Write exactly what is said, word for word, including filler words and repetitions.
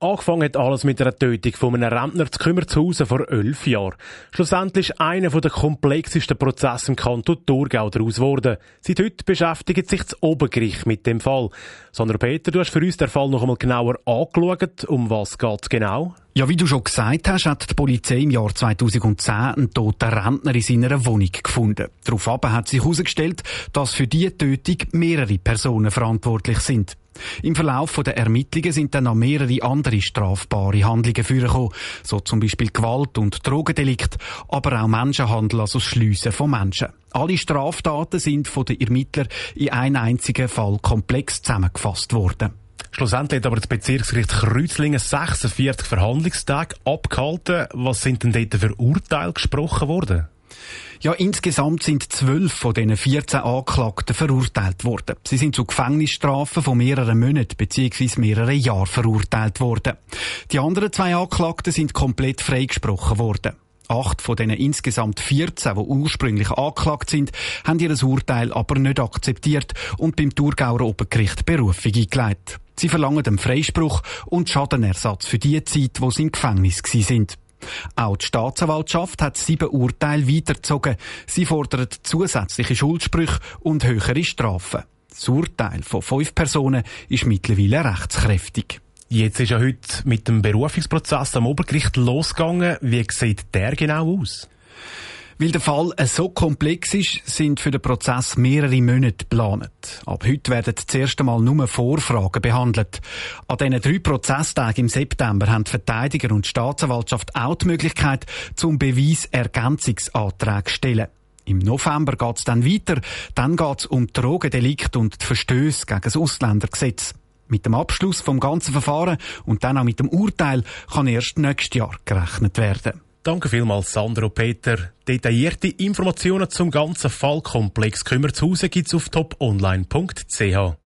Angefangen hat alles mit einer Tötung von einem Rentner zu Kümmerzhausen vor elf Jahren. Schlussendlich ist einer der komplexesten Prozesse im Kanton Thurgau daraus geworden. Seit heute beschäftigt sich das Obergericht mit dem Fall. Sandra Peter, du hast für uns den Fall noch einmal genauer angeschaut. Um was geht es genau? Ja, wie du schon gesagt hast, hat die Polizei im Jahr zweitausendzehn einen toten Rentner in seiner Wohnung gefunden. Daraufhin hat sich herausgestellt, dass für diese Tötung mehrere Personen verantwortlich sind. Im Verlauf der Ermittlungen sind dann noch mehrere andere strafbare Handlungen vorgekommen, so zum Beispiel Gewalt- und Drogendelikte, aber auch Menschenhandel, also das Schliessen von Menschen. Alle Straftaten sind von den Ermittlern in einem einzigen Fall komplex zusammengefasst worden. Schlussendlich hat aber das Bezirksgericht Kreuzlingen sechsundvierzig Verhandlungstage abgehalten. Was sind denn dort für Urteile gesprochen worden? Ja, insgesamt sind zwölf von diesen vierzehn Anklagten verurteilt worden. Sie sind zu Gefängnisstrafen von mehreren Monaten bzw. mehreren Jahren verurteilt worden. Die anderen zwei Anklagten sind komplett freigesprochen worden. Acht von diesen insgesamt vierzehn, die ursprünglich angeklagt sind, haben ihr Urteil aber nicht akzeptiert und beim Thurgauer Obergericht Berufung eingelegt. Sie verlangen den Freispruch und Schadenersatz für die Zeit, wo sie im Gefängnis sind. Auch die Staatsanwaltschaft hat sieben Urteile weitergezogen. Sie fordert zusätzliche Schuldsprüche und höhere Strafen. Das Urteil von fünf Personen ist mittlerweile rechtskräftig. Jetzt ist ja heute mit dem Berufungsprozess am Obergericht losgegangen. Wie sieht der genau aus? Weil der Fall so komplex ist, sind für den Prozess mehrere Monate geplant. Ab heute werden das erste Mal nur Vorfragen behandelt. An diesen drei Prozesstagen im September haben die Verteidiger und die Staatsanwaltschaft auch die Möglichkeit, zum Beweisergänzungsanträge zu stellen. Im November geht es dann weiter. Dann geht es um Drogendelikte und die Verstöße gegen das Ausländergesetz. Mit dem Abschluss vom ganzen Verfahren und dann auch mit dem Urteil kann erst nächstes Jahr gerechnet werden. Danke vielmals, Sandro Peter. Detaillierte Informationen zum ganzen Fallkomplex Kümmerzhausen gibt's auf top online punkt c h.